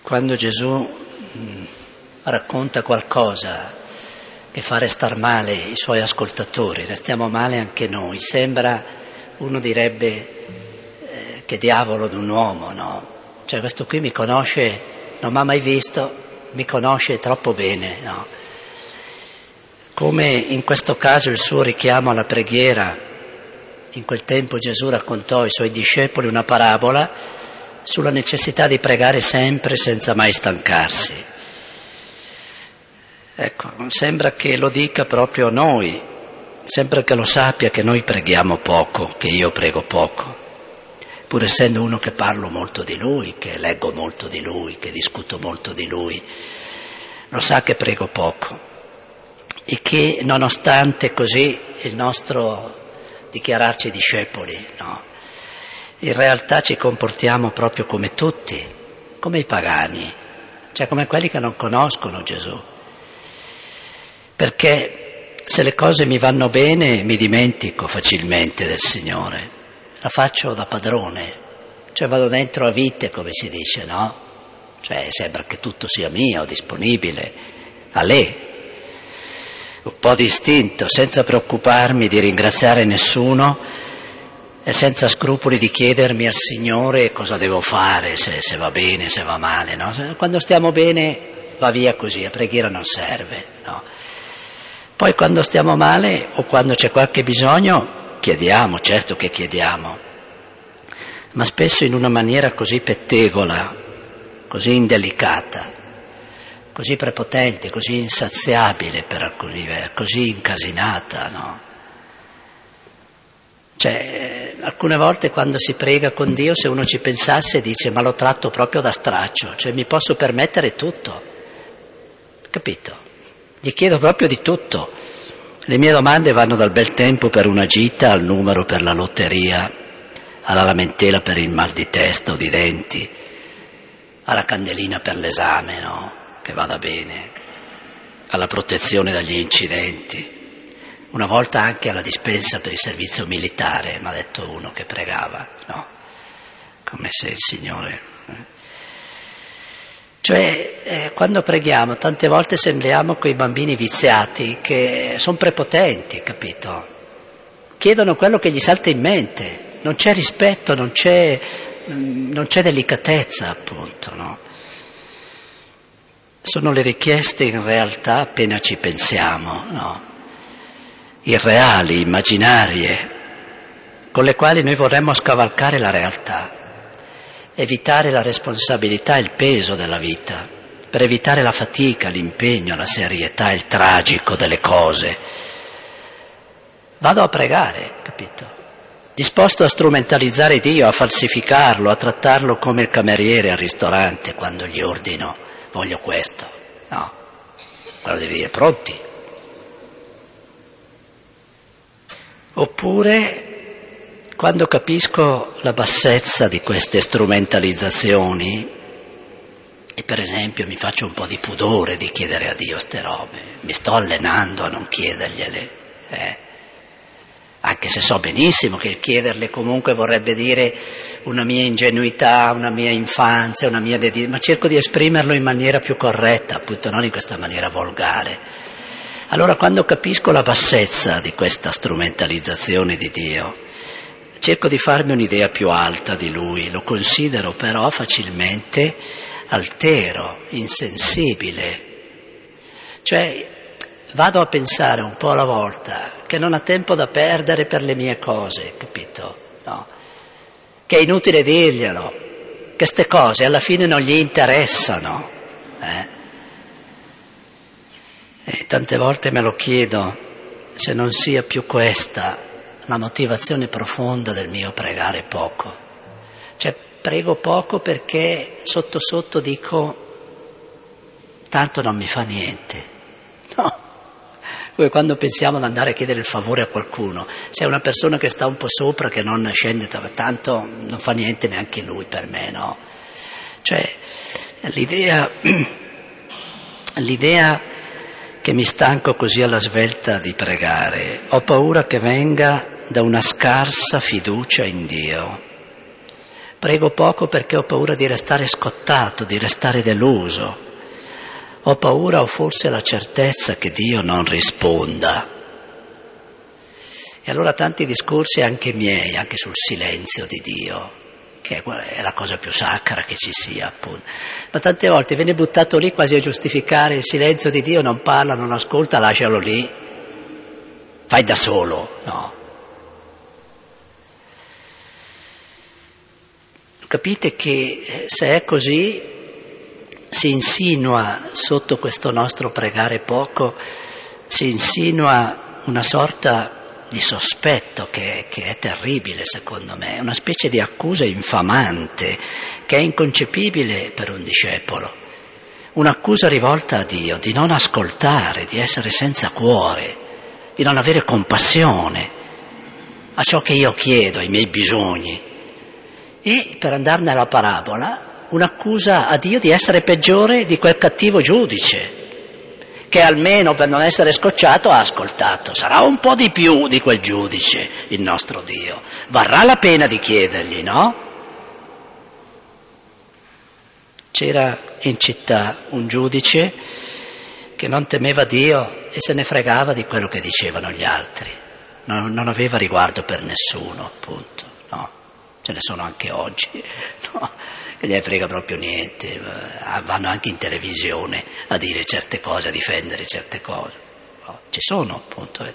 quando Gesù racconta qualcosa che fa restar male i suoi ascoltatori, restiamo male anche noi. Sembra, uno direbbe, che diavolo d'un uomo, no? Cioè questo qui mi conosce, non mi ha mai visto, mi conosce troppo bene, no? Come in questo caso il suo richiamo alla preghiera. In quel tempo Gesù raccontò ai suoi discepoli una parabola sulla necessità di pregare sempre senza mai stancarsi. Ecco, sembra che lo dica proprio a noi, sembra che lo sappia che noi preghiamo poco, che io prego poco, pur essendo uno che parlo molto di Lui, che leggo molto di Lui, che discuto molto di Lui, lo sa che prego poco e che nonostante così il nostro dichiararci discepoli, no? In realtà ci comportiamo proprio come tutti, come i pagani, cioè come quelli che non conoscono Gesù. Perché se le cose mi vanno bene mi dimentico facilmente del Signore, la faccio da padrone, cioè vado dentro a vite, come si dice, no? Cioè sembra che tutto sia mio, disponibile, a lei. Un po' di istinto, senza preoccuparmi di ringraziare nessuno e senza scrupoli di chiedermi al Signore cosa devo fare, se va bene, se va male, no? Quando stiamo bene va via così, la preghiera non serve, no? Poi quando stiamo male o quando c'è qualche bisogno chiediamo, certo che chiediamo, ma spesso in una maniera così pettegola, così indelicata, così prepotente, così insaziabile per alcuni versi, così incasinata, no? Cioè, alcune volte quando si prega con Dio, se uno ci pensasse, dice, ma lo tratto proprio da straccio, cioè mi posso permettere tutto, capito? Gli chiedo proprio di tutto. Le mie domande vanno dal bel tempo per una gita, al numero per la lotteria, alla lamentela per il mal di testa o di denti, alla candelina per l'esame, no? Che vada bene, alla protezione dagli incidenti, una volta anche alla dispensa per il servizio militare, mi ha detto uno che pregava, no? Come se il Signore... Cioè, quando preghiamo, tante volte sembriamo quei bambini viziati che sono prepotenti, capito? Chiedono quello che gli salta in mente, non c'è rispetto, non c'è delicatezza, appunto, no? Sono le richieste in realtà appena ci pensiamo, no? Irreali, immaginarie, con le quali noi vorremmo scavalcare la realtà, evitare la responsabilità e il peso della vita, per evitare la fatica, l'impegno, la serietà, il tragico delle cose. Vado a pregare, capito? Disposto a strumentalizzare Dio, a falsificarlo, a trattarlo come il cameriere al ristorante quando gli ordino voglio questo. No, quello devi dire pronti. Oppure, quando capisco la bassezza di queste strumentalizzazioni, e per esempio mi faccio un po' di pudore di chiedere a Dio ste robe, mi sto allenando a non chiedergliele, anche se so benissimo che il chiederle comunque vorrebbe dire una mia ingenuità, una mia infanzia, una mia ma cerco di esprimerlo in maniera più corretta, appunto non in questa maniera volgare. Allora quando capisco la bassezza di questa strumentalizzazione di Dio, cerco di farmi un'idea più alta di Lui, lo considero però facilmente altero, insensibile. Cioè vado a pensare un po' alla volta che non ha tempo da perdere per le mie cose, capito? No? Che è inutile dirglielo, che ste cose alla fine non gli interessano. E tante volte me lo chiedo se non sia più questa la motivazione profonda del mio pregare poco. Cioè prego poco perché sotto sotto dico tanto non mi fa niente. No, come quando pensiamo ad andare a chiedere il favore a qualcuno, se è una persona che sta un po' sopra, che non scende tanto, non fa niente neanche lui per me, no? Cioè l'idea che mi stanco così alla svelta di pregare, ho paura che venga da una scarsa fiducia in Dio, Prego poco perché ho paura di restare scottato, di restare deluso. Ho paura o forse la certezza che Dio non risponda. E allora tanti discorsi anche miei, anche sul silenzio di Dio, che è la cosa più sacra che ci sia, appunto. Ma tante volte viene buttato lì quasi a giustificare il silenzio di Dio, non parla, non ascolta, lascialo lì, fai da solo, no. Capite che se è così si insinua sotto questo nostro pregare poco, si insinua una sorta di sospetto che è terribile secondo me, una specie di accusa infamante che è inconcepibile per un discepolo, un'accusa rivolta a Dio di non ascoltare, di essere senza cuore, di non avere compassione a ciò che io chiedo, ai miei bisogni. E per andarne alla parabola, un'accusa a Dio di essere peggiore di quel cattivo giudice, che almeno per non essere scocciato ha ascoltato. Sarà un po' di più di quel giudice il nostro Dio, varrà la pena di chiedergli, no? C'era in città un giudice che non temeva Dio e se ne fregava di quello che dicevano gli altri, non aveva riguardo per nessuno, appunto, no? Ce ne sono anche oggi, no? Che gliene frega proprio niente, vanno anche in televisione a dire certe cose, a difendere certe cose, no? Ci sono, appunto.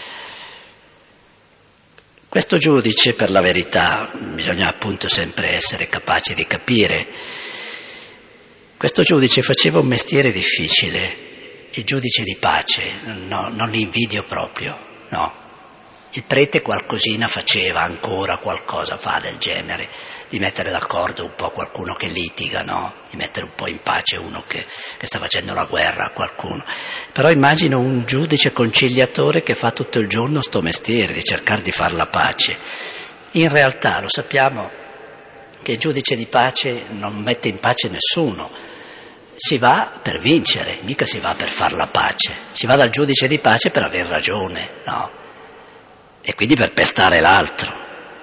Questo giudice, per la verità, bisogna appunto sempre essere capaci di capire, questo giudice faceva un mestiere difficile, il giudice di pace, no, non li invidio proprio, no. Il prete qualcosina faceva, ancora qualcosa fa del genere, di mettere d'accordo un po' qualcuno che litiga, no? Di mettere un po' in pace uno che sta facendo la guerra a qualcuno. Però immagino un giudice conciliatore che fa tutto il giorno sto mestiere, di cercare di far la pace. In realtà lo sappiamo che il giudice di pace non mette in pace nessuno, si va per vincere, mica si va per far la pace, si va dal giudice di pace per aver ragione, no? E quindi per pestare l'altro.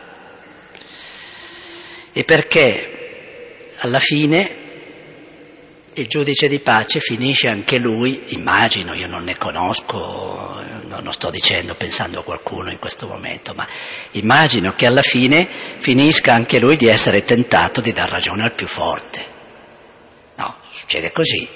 E perché alla fine il giudice di pace finisce anche lui, immagino, io non ne conosco, non sto dicendo pensando a qualcuno in questo momento, ma immagino che alla fine finisca anche lui di essere tentato di dar ragione al più forte. No, succede così.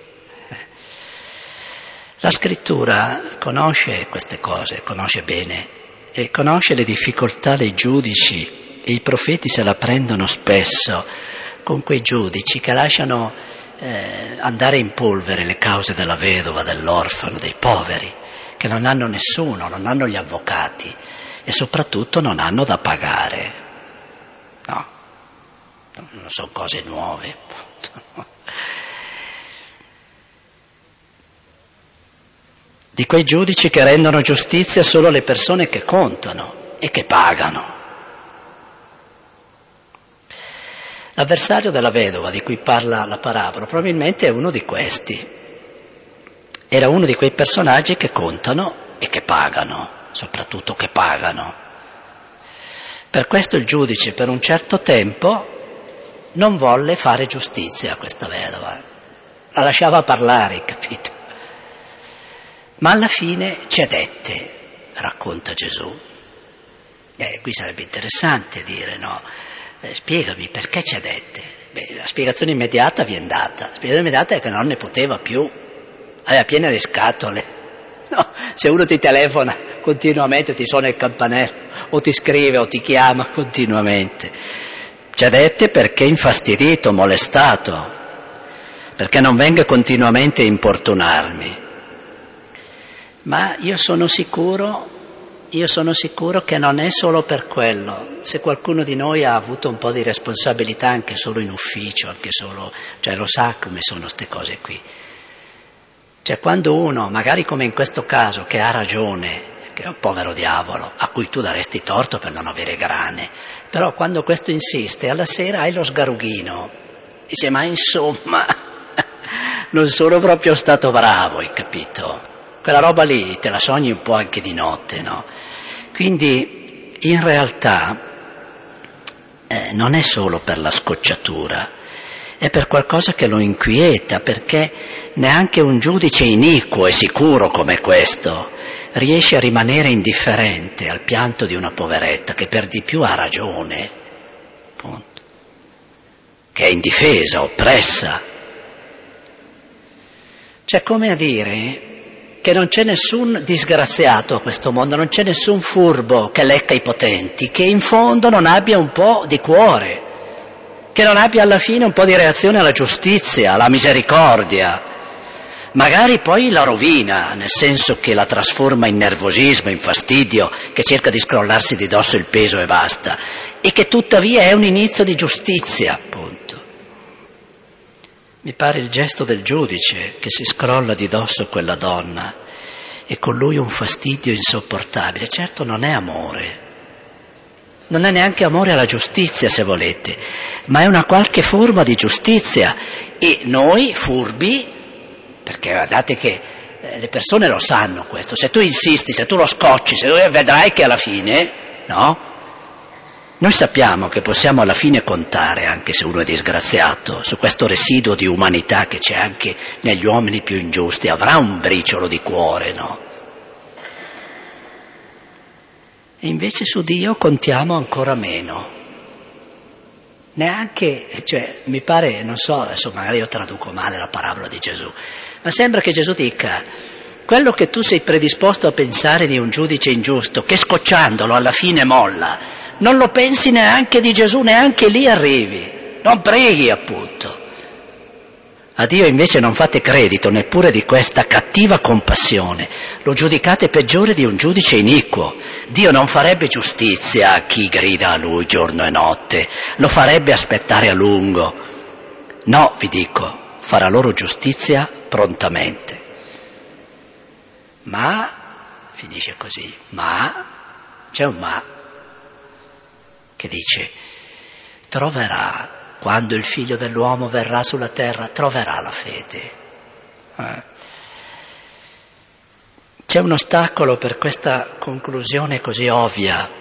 La scrittura conosce queste cose, conosce bene e conosce le difficoltà dei giudici e i profeti se la prendono spesso con quei giudici che lasciano andare in polvere le cause della vedova, dell'orfano, dei poveri, che non hanno nessuno, non hanno gli avvocati e soprattutto non hanno da pagare. No, non sono cose nuove, appunto, no? Di quei giudici che rendono giustizia solo alle persone che contano e che pagano. L'avversario della vedova di cui parla la parabola probabilmente è uno di questi. Era uno di quei personaggi che contano e che pagano, soprattutto che pagano. Per questo il giudice per un certo tempo non volle fare giustizia a questa vedova, la lasciava parlare, capito? Ma alla fine cedette, racconta Gesù. Qui sarebbe interessante dire, no? Spiegami perché cedette. La spiegazione immediata viene data. La spiegazione immediata è che non ne poteva più, aveva piene le scatole. No? Se uno ti telefona continuamente, ti suona il campanello, o ti scrive o ti chiama continuamente. Cedette perché infastidito, molestato, perché non venga continuamente a importunarmi. Ma io sono sicuro che non è solo per quello. Se qualcuno di noi ha avuto un po' di responsabilità anche solo in ufficio, anche solo, cioè lo sa come sono queste cose qui. Cioè quando uno, magari come in questo caso, che ha ragione, che è un povero diavolo, a cui tu daresti torto per non avere grane, però quando questo insiste, alla sera hai lo sgarughino, dice ma insomma, non sono proprio stato bravo, hai capito? Quella roba lì te la sogni un po' anche di notte, no? Quindi in realtà non è solo per la scocciatura, è per qualcosa che lo inquieta, perché neanche un giudice iniquo e sicuro come questo riesce a rimanere indifferente al pianto di una poveretta che per di più ha ragione, appunto, che è indifesa, oppressa. C'è come a dire che non c'è nessun disgraziato a questo mondo, non c'è nessun furbo che lecca i potenti, che in fondo non abbia un po' di cuore, che non abbia alla fine un po' di reazione alla giustizia, alla misericordia. Magari poi la rovina, nel senso che la trasforma in nervosismo, in fastidio, che cerca di scrollarsi di dosso il peso e basta, e che tuttavia è un inizio di giustizia, appunto. Mi pare il gesto del giudice che si scrolla di dosso quella donna e con lui un fastidio insopportabile. Certo non è amore, non è neanche amore alla giustizia, se volete, ma è una qualche forma di giustizia. E noi, furbi, perché guardate che le persone lo sanno questo, se tu insisti, se tu lo scocci, se tu vedrai che alla fine, no? Noi sappiamo che possiamo alla fine contare, anche se uno è disgraziato, su questo residuo di umanità che c'è anche negli uomini più ingiusti, avrà un briciolo di cuore, no? E invece su Dio contiamo ancora meno. Neanche, cioè, mi pare, non so, adesso magari io traduco male la parabola di Gesù, ma sembra che Gesù dica: quello che tu sei predisposto a pensare di un giudice ingiusto, che scocciandolo alla fine molla, non lo pensi neanche di Gesù, neanche lì arrivi, non preghi, appunto. A Dio invece non fate credito neppure di questa cattiva compassione, lo giudicate peggiore di un giudice iniquo. Dio non farebbe giustizia a chi grida a Lui giorno e notte, lo farebbe aspettare a lungo. No, vi dico, farà loro giustizia prontamente. Ma, finisce così, ma, c'è un ma, che dice: troverà, quando il figlio dell'uomo verrà sulla terra, troverà la fede. C'è un ostacolo per questa conclusione così ovvia.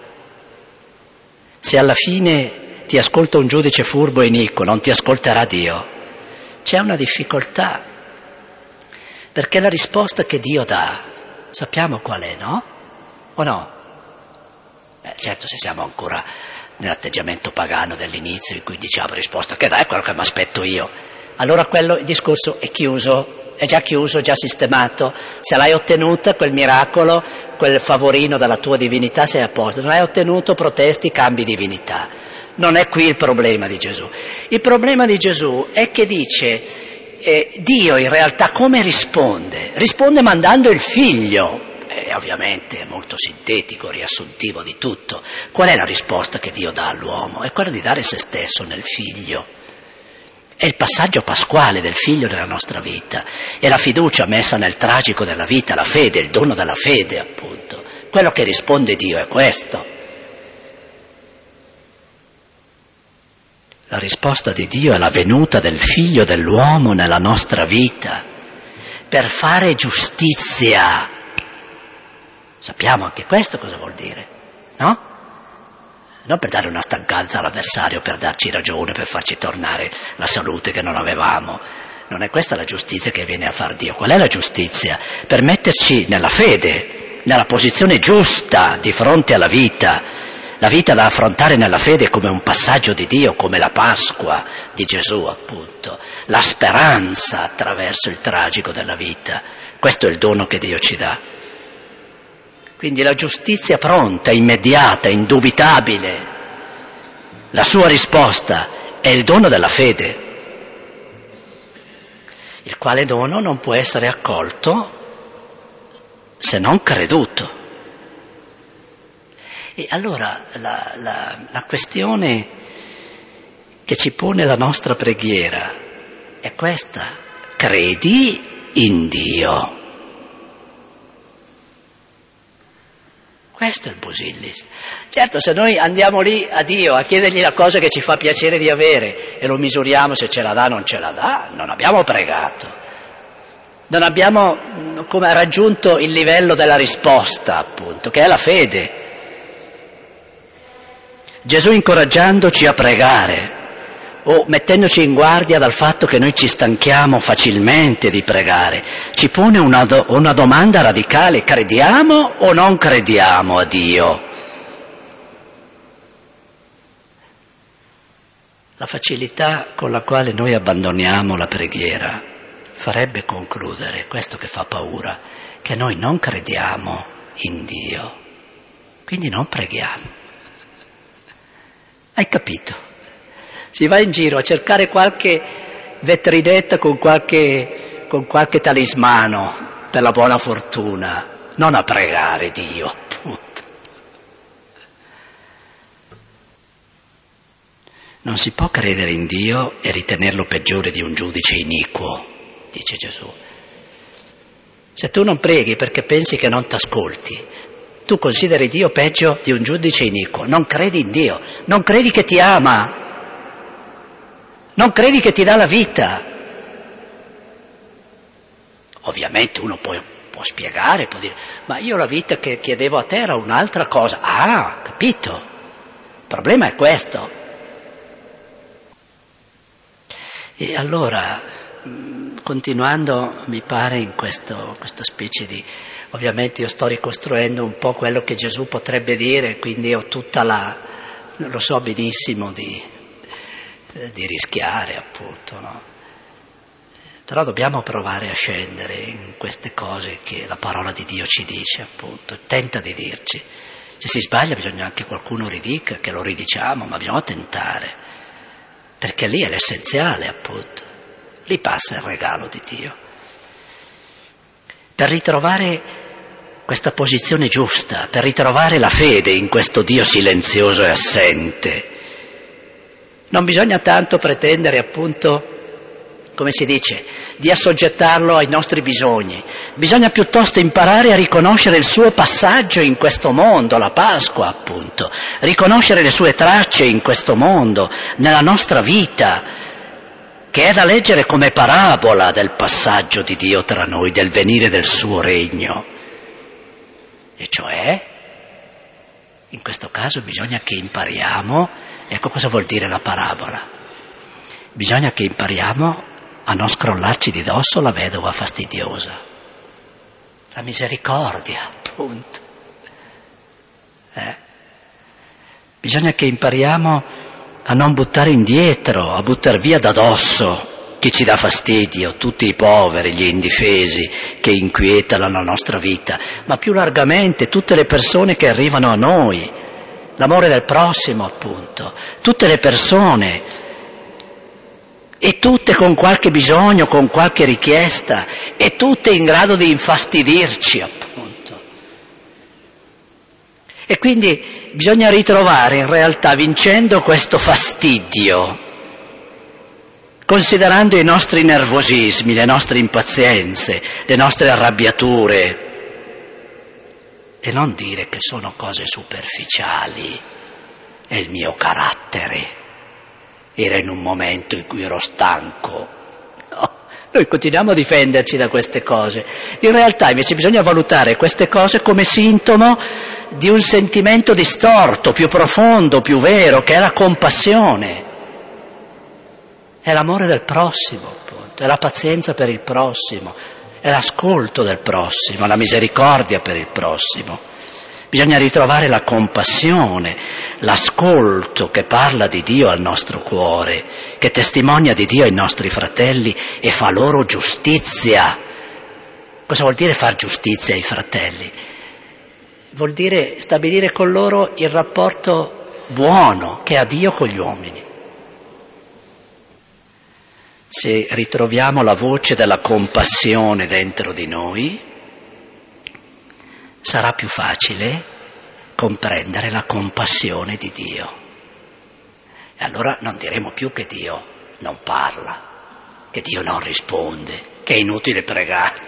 Se alla fine ti ascolta un giudice furbo e iniquo, non ti ascolterà Dio. C'è una difficoltà, perché la risposta che Dio dà, sappiamo qual è, no? O no? Certo, se siamo ancora nell'atteggiamento pagano dell'inizio, in cui diciamo risposta che dà è quello che mi aspetto io, allora il discorso è chiuso, è già chiuso, già sistemato. Se l'hai ottenuta, quel miracolo, quel favorino dalla tua divinità, sei a posto. Non l'hai ottenuto, protesti, cambi divinità. Non è qui il problema di Gesù. Il problema di Gesù è che dice Dio in realtà come risponde? Risponde mandando il figlio. Ovviamente è molto sintetico, riassuntivo di tutto. Qual è la risposta che Dio dà all'uomo? È quella di dare se stesso nel figlio. È il passaggio pasquale del figlio nella nostra vita. È la fiducia messa nel tragico della vita, la fede, il dono della fede, appunto. Quello che risponde Dio è questo. La risposta di Dio è la venuta del figlio dell'uomo nella nostra vita per fare giustizia. Sappiamo anche questo cosa vuol dire, no? Non per dare una stancanza all'avversario, per darci ragione, per farci tornare la salute che non avevamo. Non è questa la giustizia che viene a far Dio. Qual è la giustizia? Per metterci nella fede, nella posizione giusta di fronte alla vita. La vita da affrontare nella fede come un passaggio di Dio, come la Pasqua di Gesù, appunto. La speranza attraverso il tragico della vita. Questo è il dono che Dio ci dà. Quindi la giustizia pronta, immediata, indubitabile. La sua risposta è il dono della fede, il quale dono non può essere accolto se non creduto. E allora la questione che ci pone la nostra preghiera è questa: credi in Dio. Questo è il Busillis. Certo, se noi andiamo lì a Dio a chiedergli la cosa che ci fa piacere di avere e lo misuriamo se ce la dà o non ce la dà, non abbiamo pregato. Non abbiamo come raggiunto il livello della risposta, appunto, che è la fede. Gesù incoraggiandoci a pregare o mettendoci in guardia dal fatto che noi ci stanchiamo facilmente di pregare, ci pone una domanda radicale: crediamo o non crediamo a Dio? La facilità con la quale noi abbandoniamo la preghiera farebbe concludere, questo che fa paura, che noi non crediamo in Dio, quindi non preghiamo. Hai capito? Si va in giro a cercare qualche vetrinetta con qualche talismano per la buona fortuna, non a pregare Dio, appunto. Non si può credere in Dio e ritenerlo peggiore di un giudice iniquo, dice Gesù. Se tu non preghi perché pensi che non t'ascolti, tu consideri Dio peggio di un giudice iniquo, non credi in Dio, non credi che ti ama, non credi che ti dà la vita. Ovviamente uno può spiegare, può dire: ma io la vita che chiedevo a te era un'altra cosa. Ah, capito, il problema è questo. E allora, continuando, mi pare in questa specie di... Ovviamente io sto ricostruendo un po' quello che Gesù potrebbe dire, quindi ho tutta lo so benissimo di rischiare, appunto, no? Però dobbiamo provare a scendere in queste cose che la parola di Dio ci dice, appunto, tenta di dirci. Se si sbaglia bisogna anche qualcuno ridica, che lo ridiciamo, ma bisogna tentare. Perché lì è l'essenziale, appunto, lì passa il regalo di Dio. Per ritrovare questa posizione giusta, per ritrovare la fede in questo Dio silenzioso e assente, non bisogna tanto pretendere, appunto, come si dice, di assoggettarlo ai nostri bisogni. Bisogna piuttosto imparare a riconoscere il suo passaggio in questo mondo, la Pasqua appunto, riconoscere le sue tracce in questo mondo, nella nostra vita, che è da leggere come parabola del passaggio di Dio tra noi, del venire del suo regno. E cioè, in questo caso bisogna che impariamo, ecco cosa vuol dire la parabola, bisogna che impariamo a non scrollarci di dosso la vedova fastidiosa, la misericordia, appunto. Bisogna che impariamo a non buttare indietro, a buttar via da dosso chi ci dà fastidio, tutti i poveri, gli indifesi che inquietano la nostra vita, ma più largamente tutte le persone che arrivano a noi, l'amore del prossimo, appunto, tutte le persone, e tutte con qualche bisogno, con qualche richiesta, e tutte in grado di infastidirci, appunto. E quindi bisogna ritrovare in realtà, vincendo questo fastidio, considerando i nostri nervosismi, le nostre impazienze, le nostre arrabbiature, e non dire che sono cose superficiali, è il mio carattere. Era in un momento in cui ero stanco. No, noi continuiamo a difenderci da queste cose. In realtà invece bisogna valutare queste cose come sintomo di un sentimento distorto, più profondo, più vero, che è la compassione. È l'amore del prossimo, appunto, è la pazienza per il prossimo, è l'ascolto del prossimo, la misericordia per il prossimo. Bisogna ritrovare la compassione, l'ascolto che parla di Dio al nostro cuore, che testimonia di Dio ai nostri fratelli e fa loro giustizia. Cosa vuol dire far giustizia ai fratelli? Vuol dire stabilire con loro il rapporto buono che ha Dio con gli uomini. Se ritroviamo la voce della compassione dentro di noi, sarà più facile comprendere la compassione di Dio. E allora non diremo più che Dio non parla, che Dio non risponde, che è inutile pregare.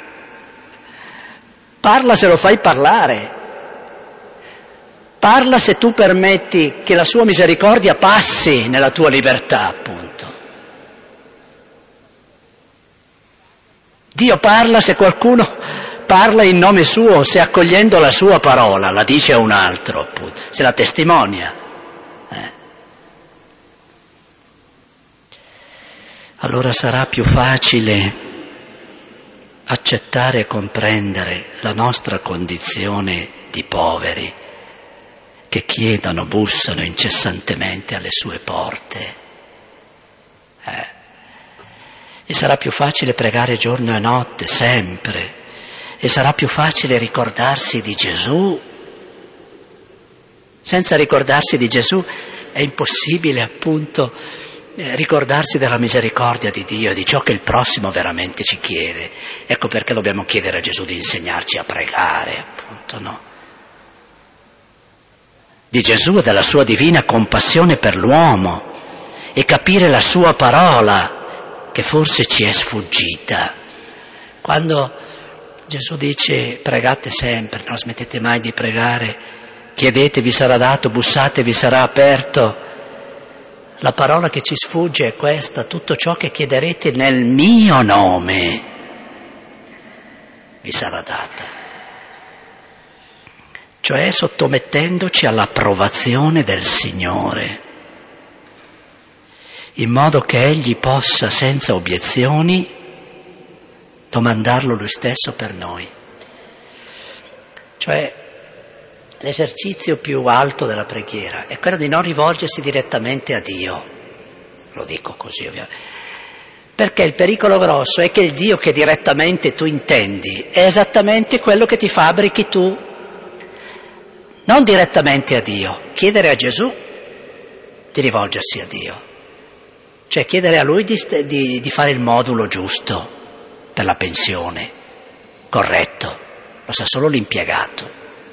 Parla se lo fai parlare. Parla se tu permetti che la sua misericordia passi nella tua libertà, appunto. Dio parla se qualcuno parla in nome suo, se accogliendo la sua parola la dice a un altro, appunto, se la testimonia. allora sarà più facile accettare e comprendere la nostra condizione di poveri che chiedono, bussano incessantemente alle sue porte. E sarà più facile pregare giorno e notte, sempre. E sarà più facile ricordarsi di Gesù. Senza ricordarsi di Gesù è impossibile, appunto, ricordarsi della misericordia di Dio e di ciò che il prossimo veramente ci chiede. Ecco perché dobbiamo chiedere a Gesù di insegnarci a pregare, appunto, no? Di Gesù e della sua divina compassione per l'uomo e capire la sua parola che forse ci è sfuggita. Quando Gesù dice pregate sempre, non smettete mai di pregare, chiedete vi sarà dato, bussate vi sarà aperto, la parola che ci sfugge è questa: tutto ciò che chiederete nel mio nome vi sarà data. Cioè sottomettendoci all'approvazione del Signore, in modo che Egli possa senza obiezioni domandarlo Lui stesso per noi. Cioè l'esercizio più alto della preghiera è quello di non rivolgersi direttamente a Dio, lo dico così ovviamente, perché il pericolo grosso è che il Dio che direttamente tu intendi è esattamente quello che ti fabbrichi tu. Non direttamente a Dio, chiedere a Gesù di rivolgersi a Dio, cioè chiedere a Lui di fare il modulo giusto per la pensione, corretto, lo sa solo l'impiegato.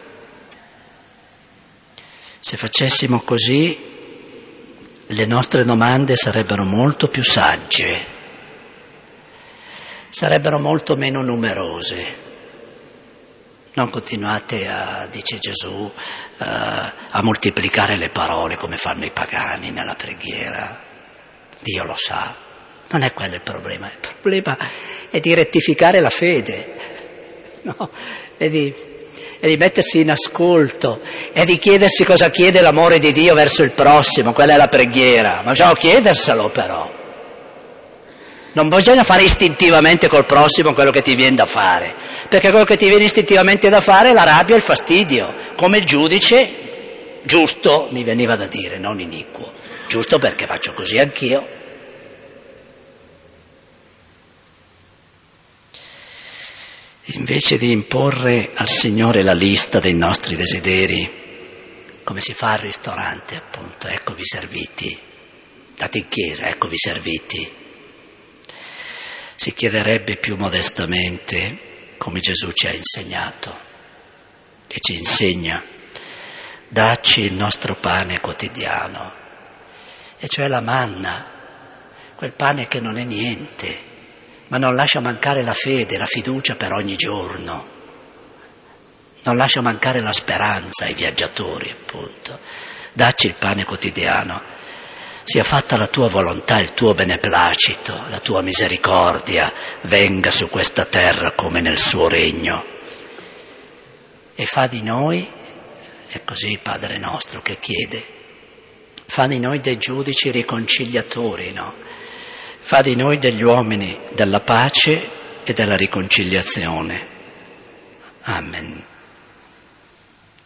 Se facessimo così, le nostre domande sarebbero molto più sagge, sarebbero molto meno numerose. Non continuate dice Gesù, a moltiplicare le parole come fanno i pagani nella preghiera. Dio lo sa, non è quello il problema è di rettificare la fede, no? È di mettersi in ascolto, è di chiedersi cosa chiede l'amore di Dio verso il prossimo, quella è la preghiera, ma bisogna chiederselo però. Non bisogna fare istintivamente col prossimo quello che ti viene da fare, perché quello che ti viene istintivamente da fare è la rabbia e il fastidio, come il giudice giusto, mi veniva da dire, non iniquo, giusto perché faccio così anch'io. Invece di imporre al Signore la lista dei nostri desideri, come si fa al ristorante, appunto, eccovi serviti, date in chiesa, eccovi serviti, si chiederebbe più modestamente, come Gesù ci ha insegnato e ci insegna, dacci il nostro pane quotidiano, e cioè la manna, quel pane che non è niente, ma non lascia mancare la fede, la fiducia per ogni giorno, non lascia mancare la speranza ai viaggiatori, appunto. Dacci il pane quotidiano. Sia fatta la tua volontà, il tuo beneplacito, la tua misericordia venga su questa terra come nel suo regno. E fa di noi, è così Padre nostro che chiede, fa di noi dei giudici riconciliatori, no? Fa di noi degli uomini della pace e della riconciliazione. Amen.